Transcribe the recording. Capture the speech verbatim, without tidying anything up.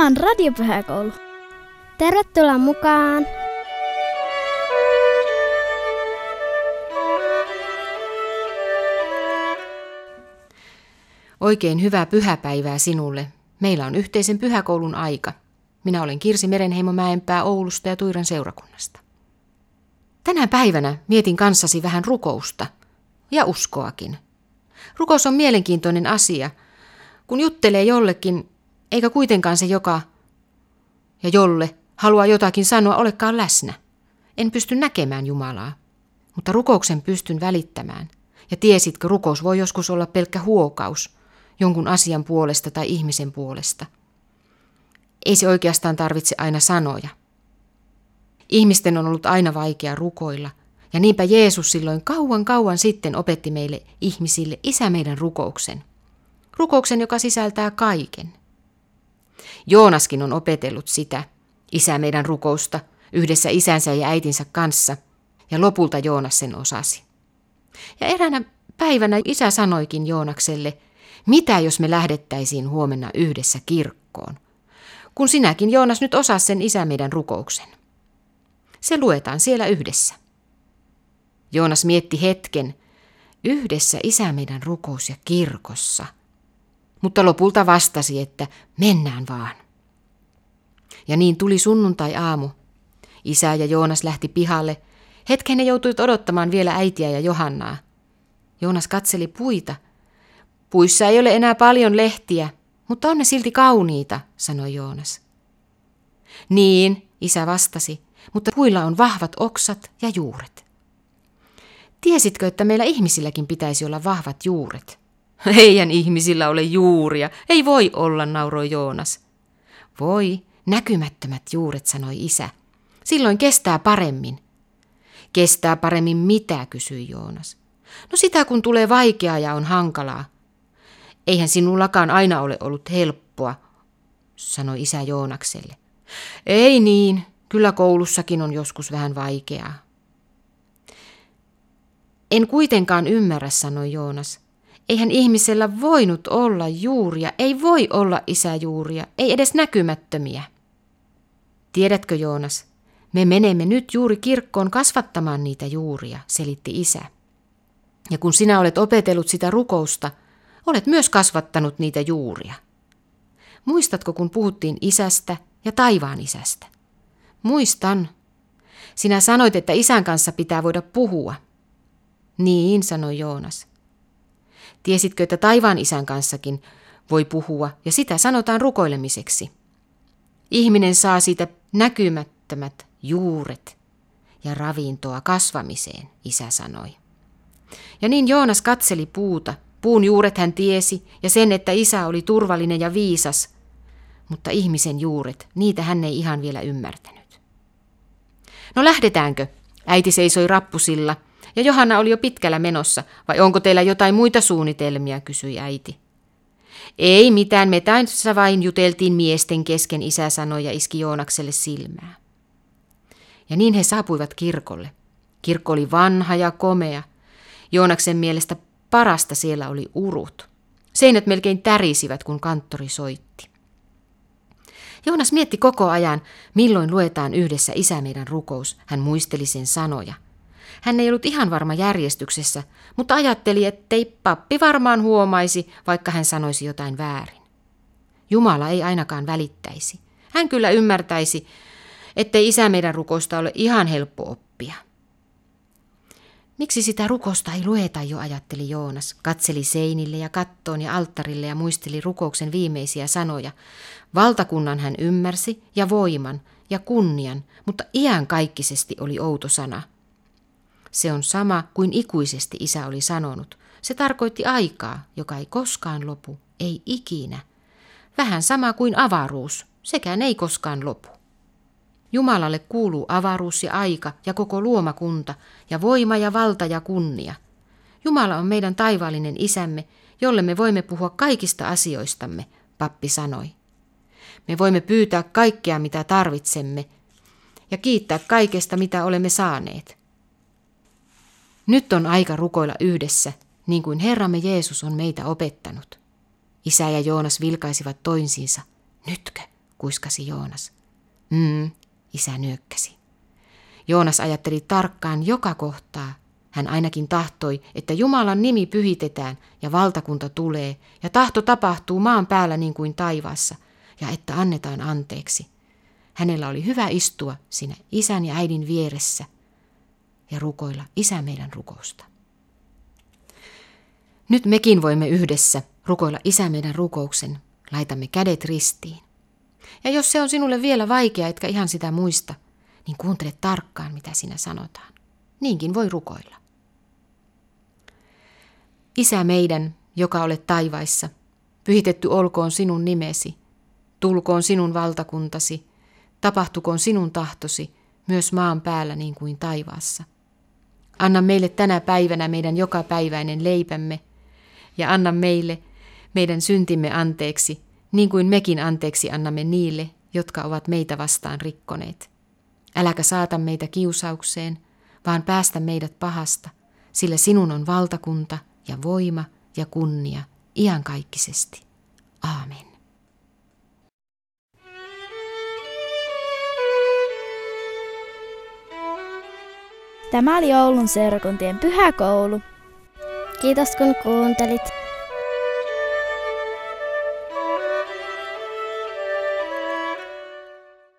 Tämä on Radiopyhäkoulu. Tervetuloa mukaan! Oikein hyvää pyhäpäivää sinulle. Meillä on yhteisen pyhäkoulun aika. Minä olen Kirsi Merenheimo Mäenpää Oulusta ja Tuiran seurakunnasta. Tänä päivänä mietin kanssasi vähän rukousta ja uskoakin. Rukous on mielenkiintoinen asia, kun juttelee jollekin, eikä kuitenkaan se joka ja jolle haluaa jotakin sanoa olekaan läsnä. En pysty näkemään Jumalaa, mutta rukouksen pystyn välittämään. Ja tiesitkö, rukous voi joskus olla pelkkä huokaus jonkun asian puolesta tai ihmisen puolesta. Ei se oikeastaan tarvitse aina sanoja. Ihmisten on ollut aina vaikea rukoilla, ja niinpä Jeesus silloin kauan kauan sitten opetti meille ihmisille Isä meidän rukouksen. Rukouksen, joka sisältää kaiken. Joonaskin on opetellut sitä, Isä meidän rukousta, yhdessä isänsä ja äitinsä kanssa, ja lopulta Joonas sen osasi. Ja eräänä päivänä Isä sanoikin Joonakselle, mitä jos me lähdettäisiin huomenna yhdessä kirkkoon, kun sinäkin Joonas nyt osaa sen Isä meidän rukouksen. Se luetaan siellä yhdessä. Joonas mietti hetken, yhdessä Isä meidän rukous ja kirkossa, mutta lopulta vastasi, että mennään vaan. Ja niin tuli sunnuntai-aamu. Isä ja Joonas lähti pihalle. Hetken he joutuivat odottamaan vielä äitiä ja Johannaa. Joonas katseli puita. Puissa ei ole enää paljon lehtiä, mutta on ne silti kauniita, sanoi Joonas. Niin, Isä vastasi, mutta puilla on vahvat oksat ja juuret. Tiesitkö, että meillä ihmisilläkin pitäisi olla vahvat juuret? Eihän ihmisillä ole juuria. Ei voi olla, nauroi Joonas. Voi, näkymättömät juuret, sanoi Isä. Silloin kestää paremmin. Kestää paremmin mitä, kysyi Joonas. No sitä, kun tulee vaikeaa ja on hankalaa. Eihän sinullakaan aina ole ollut helppoa, sanoi Isä Joonakselle. Ei niin, kyllä koulussakin on joskus vähän vaikeaa. En kuitenkaan ymmärrä, sanoi Joonas. Eihän ihmisellä voinut olla juuria, ei voi olla isäjuuria, ei edes näkymättömiä. Tiedätkö, Joonas, me menemme nyt juuri kirkkoon kasvattamaan niitä juuria, selitti Isä. Ja kun sinä olet opetellut sitä rukousta, olet myös kasvattanut niitä juuria. Muistatko, kun puhuttiin Isästä ja taivaan Isästä? Muistan. Sinä sanoit, että Isän kanssa pitää voida puhua. Niin, sanoi Joonas. Tiesitkö, että taivaan Isän kanssakin voi puhua, ja sitä sanotaan rukoilemiseksi. Ihminen saa siitä näkymättömät juuret ja ravintoa kasvamiseen, Isä sanoi. Ja niin Joonas katseli puuta. Puun juuret hän tiesi, ja sen, että Isä oli turvallinen ja viisas, mutta ihmisen juuret, niitä hän ei ihan vielä ymmärtänyt. No lähdetäänkö? Äiti seisoi rappusilla, ja Johanna oli jo pitkällä menossa, vai onko teillä jotain muita suunnitelmia, kysyi äiti. Ei mitään, me tässä vain juteltiin miesten kesken, Isä sanoi ja iski Joonakselle silmää. Ja niin he saapuivat kirkolle. Kirkko oli vanha ja komea. Joonaksen mielestä parasta siellä oli urut. Seinät melkein tärisivät, kun kanttori soitti. Joonas mietti koko ajan, milloin luetaan yhdessä Isä meidän rukous. Hän muisteli sen sanoja. Hän ei ollut ihan varma järjestyksessä, mutta ajatteli, ettei pappi varmaan huomaisi, vaikka hän sanoisi jotain väärin. Jumala ei ainakaan välittäisi. Hän kyllä ymmärtäisi, ettei Isä meidän rukousta ole ihan helppo oppia. Miksi sitä rukousta ei lueta jo, ajatteli Joonas. Katseli seinille ja kattoon ja alttarille ja muisteli rukouksen viimeisiä sanoja. Valtakunnan hän ymmärsi ja voiman ja kunnian, mutta iankaikkisesti oli outo sana. Se on sama kuin ikuisesti Isä oli sanonut. Se tarkoitti aikaa, joka ei koskaan lopu, ei ikinä. Vähän sama kuin avaruus, sekään ei koskaan lopu. Jumalalle kuuluu avaruus ja aika ja koko luomakunta ja voima ja valta ja kunnia. Jumala on meidän taivaallinen Isämme, jolle me voimme puhua kaikista asioistamme, pappi sanoi. Me voimme pyytää kaikkea, mitä tarvitsemme, ja kiittää kaikesta, mitä olemme saaneet. Nyt on aika rukoilla yhdessä, niin kuin Herramme Jeesus on meitä opettanut. Isä ja Joonas vilkaisivat toisiinsa. Nytkö? kuiskasi Joonas. Mm, isä nyökkäsi. Joonas ajatteli tarkkaan joka kohtaa. Hän ainakin tahtoi, että Jumalan nimi pyhitetään ja valtakunta tulee ja tahto tapahtuu maan päällä niin kuin taivaassa ja että annetaan anteeksi. Hänellä oli hyvä istua siinä isän ja äidin vieressä ja rukoilla Isä meidän rukousta. Nyt mekin voimme yhdessä rukoilla Isä meidän rukouksen. Laitamme kädet ristiin. Ja jos se on sinulle vielä vaikea, etkä ihan sitä muista, niin kuuntele tarkkaan, mitä siinä sanotaan. Niinkin voi rukoilla. Isä meidän, joka olet taivaissa, pyhitetty olkoon sinun nimesi, tulkoon sinun valtakuntasi, tapahtukoon sinun tahtosi, myös maan päällä niin kuin taivaassa. Anna meille tänä päivänä meidän jokapäiväinen leipämme, ja anna meille meidän syntimme anteeksi, niin kuin mekin anteeksi annamme niille, jotka ovat meitä vastaan rikkoneet. Äläkä saata meitä kiusaukseen, vaan päästä meidät pahasta, sillä sinun on valtakunta ja voima ja kunnia iankaikkisesti. Aamen. Tämä oli Oulun seurakuntien pyhäkoulu. Kiitos kun kuuntelit.